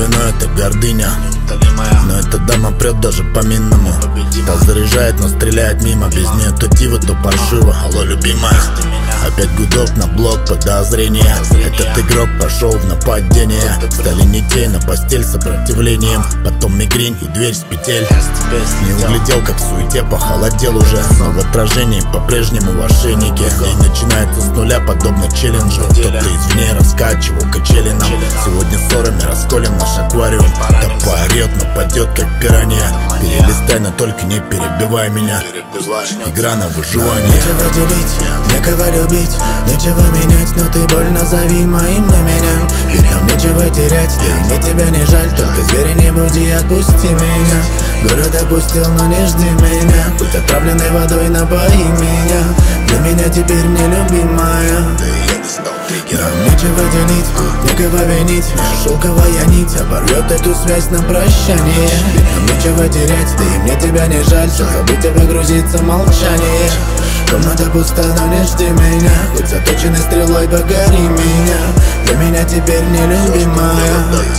вино — это гордыня, но эта дама прет даже по-минному. Так заряжает, но стреляет мимо. Без нее то диво, то паршиво. Алло, любимая, опять гудок на блок подозрения. Этот игрок пошел в нападение. Стали нитей на постель с сопротивлением. Потом мигрень и дверь с петель. Не углядел, как в суете похолодел уже, но в отражении по-прежнему в ошейнике. День начинается с нуля, подобно челленджу. Кто-то извне раскачивал качели нам. Сегодня ссорами расколем наш аквариум. Да поорет, но падет, как пиранья. Перелистай, но только не перебивай меня. Игра на выживание. Нечего делить, некого любить, нечего менять, но ты боль назови моим именем. Ведь нам нечего терять, да и мне тебя не жаль. Только зверя не буди, отпусти меня. Город опустил, но не жди меня. Будь отравленной водой, напои меня. Для меня теперь не любимая. Нам нечего делить, некого винить. Наша шелковая нить оборвет эту связь на прощание. Ведь нам нечего терять, да и мне тебя не жаль. Все забыть и погрузиться в молчание. Комната пуста, но не жди меня. Хоть заточенной стрелой погори меня. Для меня теперь не любимая.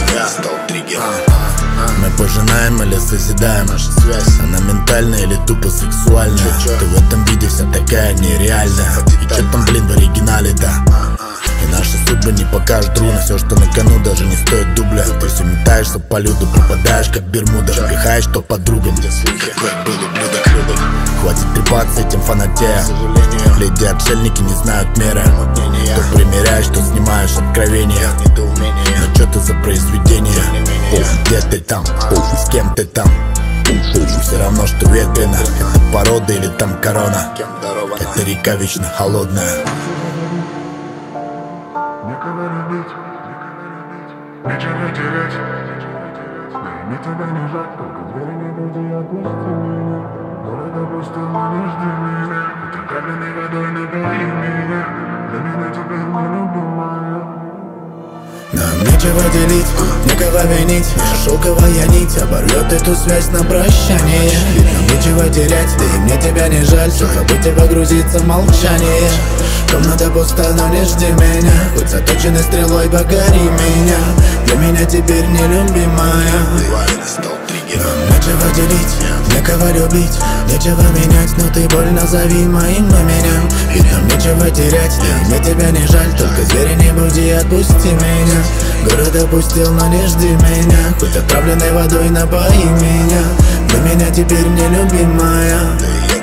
Мы пожинаем или созидаем? Наша связь, она ментальная или тупо сексуальная? Ты в этом виде вся такая нереальная. И чё там, блин, в оригинале, да? И наши судьбы не покажут руны. Все, что на кону, даже не стоит дубля. Ты все метаешься по люду, пропадаешь как Бермуда. Пихаешь то подругам. Хватит трепаться этим фанатея. Леди отшельники не знают меры. То примеряешь, то снимаешь откровения. Но чё ты за произведение? Где ты там? С кем ты там? Все равно, что ветрено. Это порода или там корона? Это река вечно холодная. Некого любить, нечего терять. Да и мне тебя не жаль, только зверя не буди, отпусти меня. Город опустил, но не жди меня. Будь отравленной водой, напои меня. Для меня теперь не любимая. Нам нечего делить, некого винить. Наша шелковая нить оборвет эту связь на прощание. Ведь нам нечего терять, да и мне тебя не жаль. Все забыть и погрузиться в молчание. Комната пуста, но не жди меня. Хоть заточенной стрелой погори меня. Для меня теперь не любимая. Нам нечего делить, некого любить, нечего менять, но ты боль назови моим именем. Ведь нам нечего терять, да и мне тебя не жаль. Только зверя не буди, отпусти меня. Город опустил, но не жди меня. Хоть отравленной водой напои меня. Для меня теперь не любимая.